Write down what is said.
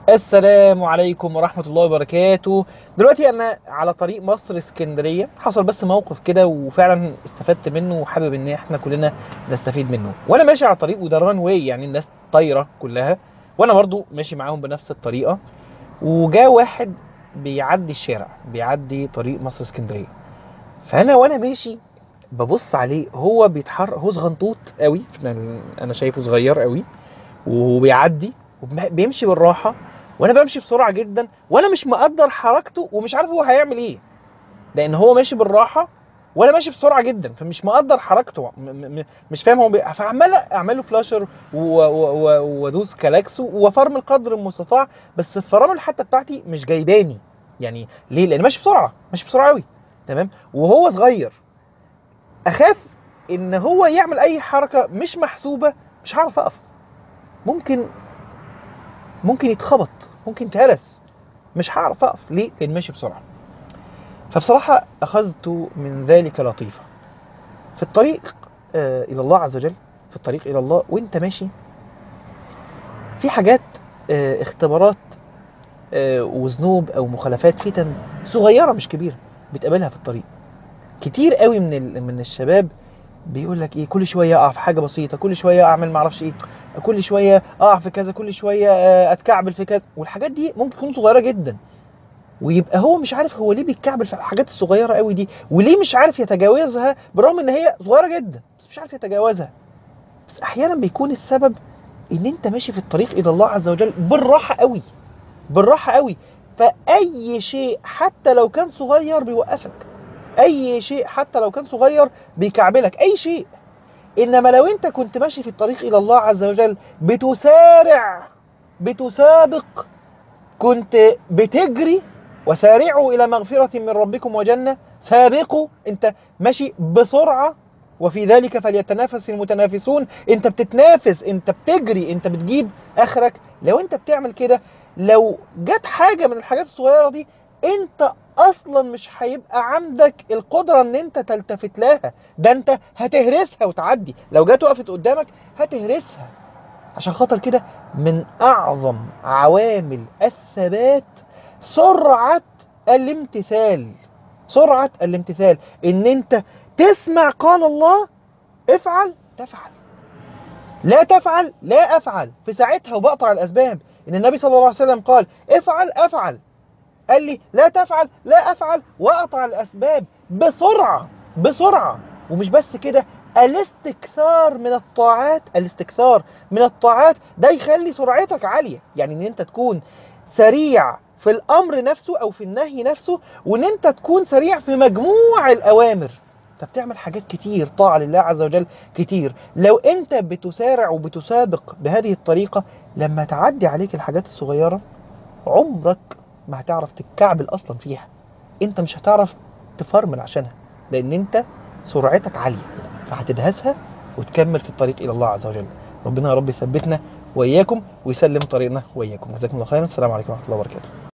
السلام عليكم ورحمة الله وبركاته. دلوقتي أنا على طريق مصر اسكندرية، حصل بس موقف كده وفعلا استفدت منه وحابب إن احنا كلنا نستفيد منه. وأنا ماشي على طريق وده ران واي، يعني الناس طايرة كلها وأنا برضو ماشي معاهم بنفس الطريقة. وجاء واحد بيعدي الشارع، بيعدي طريق مصر اسكندرية، فأنا وأنا ماشي ببص عليه، هو بيتحرك، هو صغنطوط قوي، أنا شايفه صغير قوي وبيعدي وبيمشي بالراحه، وانا بمشي بسرعه جدا وانا مش مقدر حركته ومش عارف هو هيعمل ايه، لان هو ماشي بالراحه وانا ماشي بسرعه جدا، فمش مقدر حركته، مش فاهم هو فعمال اعمل له فلاشر وادوس كلاكسو وافرمل قدر المستطاع، بس الفرامل حتى بتاعتي مش جايباني. يعني ليه؟ لان ماشي بسرعه، ماشي بسرعه قوي. تمام. وهو صغير، اخاف ان هو يعمل اي حركه مش محسوبه، مش هعرف اقف، ممكن يتخبط، ممكن يتهرس، مش هعرف اقف. ليه؟ لان ماشي بسرعه. فبصراحه اخذت من ذلك لطيفه في الطريق الى الله عز وجل. في الطريق الى الله وانت ماشي، في حاجات اختبارات وذنوب او مخالفات، فتن صغيره مش كبيره بتقابلها في الطريق. كتير قوي من الشباب بيقول لك ايه، كل شويه اقع في حاجه بسيطه، كل شويه اعمل ما اعرفش ايه، كل شويه اقع في كذا، كل شويه اتكعبل في كذا، والحاجات دي ممكن تكون صغيره جدا، ويبقى هو مش عارف هو ليه بيتكعبل في الحاجات الصغيره قوي دي، وليه مش عارف يتجاوزها، برغم ان هي صغيره جدا بس مش عارف يتجاوزها. بس احيانا بيكون السبب ان انت ماشي في الطريق الى الله عز وجل بالراحه قوي، بالراحه قوي. فاي شيء حتى لو كان صغير بيوقفك، اي شيء حتى لو كان صغير بيكعبلك، اي شيء. انما لو انت كنت ماشي في الطريق الى الله عز وجل بتسارع، بتسابق، كنت بتجري، وسارعوا الى مغفرة من ربكم وجنة، سابقوا، انت ماشي بسرعة، وفي ذلك فليتنافس المتنافسون، انت بتتنافس، انت بتجري، انت بتجيب اخرك. لو انت بتعمل كده، لو جت حاجة من الحاجات الصغيرة دي، انت اصلا مش هيبقى عندك القدرة ان انت تلتفت لها، ده انت هتهرسها وتعدي، لو جت وقفت قدامك هتهرسها. عشان خاطر كده من اعظم عوامل الثبات سرعة الامتثال، سرعة الامتثال، ان انت تسمع قال الله افعل تفعل، لا تفعل لا افعل في ساعتها، وبقطع الاسباب. ان النبي صلى الله عليه وسلم قال افعل افعل، قال لي لا تفعل لا افعل، واقطع الاسباب بسرعه، بسرعه. ومش بس كده، الاستكثار من الطاعات، الاستكثار من الطاعات ده يخلي سرعتك عاليه، يعني ان انت تكون سريع في الامر نفسه او في النهي نفسه، وان انت تكون سريع في مجموع الاوامر. فبتعمل حاجات كتير، طاعه لله عز وجل كتير. لو انت بتسارع وبتسابق بهذه الطريقه، لما تعدي عليك الحاجات الصغيره عمرك ما هتعرف تتكعبل اصلا فيها، انت مش هتعرف تفرمل عشانها، لان انت سرعتك عاليه، فهتدهسها وتكمل في الطريق الى الله عز وجل. ربنا يا رب يثبتنا واياكم ويسلم طريقنا واياكم. جزاكم الله خيرا. السلام عليكم ورحمه الله وبركاته.